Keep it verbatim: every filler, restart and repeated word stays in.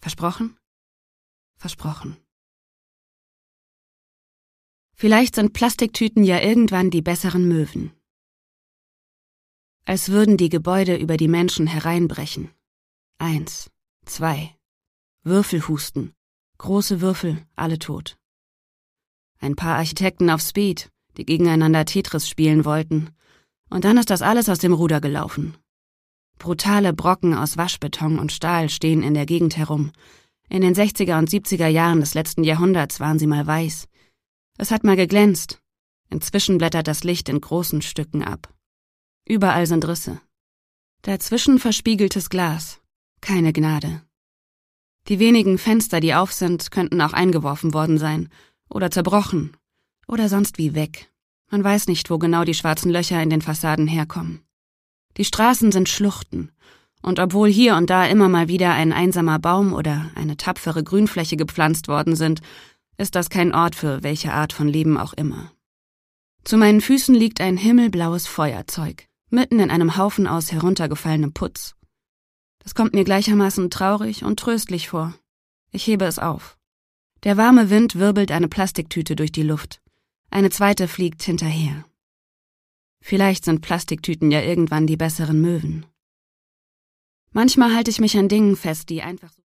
Versprochen? Versprochen. Vielleicht sind Plastiktüten ja irgendwann die besseren Möwen. Als würden die Gebäude über die Menschen hereinbrechen. Eins, zwei. Würfelhusten. Große Würfel, alle tot. Ein paar Architekten auf Speed, die gegeneinander Tetris spielen wollten. Und dann ist das alles aus dem Ruder gelaufen. Brutale Brocken aus Waschbeton und Stahl stehen in der Gegend herum. In den sechziger und siebziger Jahren des letzten Jahrhunderts waren sie mal weiß. Es hat mal geglänzt. Inzwischen blättert das Licht in großen Stücken ab. Überall sind Risse. Dazwischen verspiegeltes Glas. Keine Gnade. Die wenigen Fenster, die auf sind, könnten auch eingeworfen worden sein. Oder zerbrochen. Oder sonst wie weg. Man weiß nicht, wo genau die schwarzen Löcher in den Fassaden herkommen. Die Straßen sind Schluchten. Und obwohl hier und da immer mal wieder ein einsamer Baum oder eine tapfere Grünfläche gepflanzt worden sind, ist das kein Ort für welche Art von Leben auch immer. Zu meinen Füßen liegt ein himmelblaues Feuerzeug, mitten in einem Haufen aus heruntergefallenem Putz. Das kommt mir gleichermaßen traurig und tröstlich vor. Ich hebe es auf. Der warme Wind wirbelt eine Plastiktüte durch die Luft. Eine zweite fliegt hinterher. Vielleicht sind Plastiktüten ja irgendwann die besseren Möwen. Manchmal halte ich mich an Dingen fest, die einfach so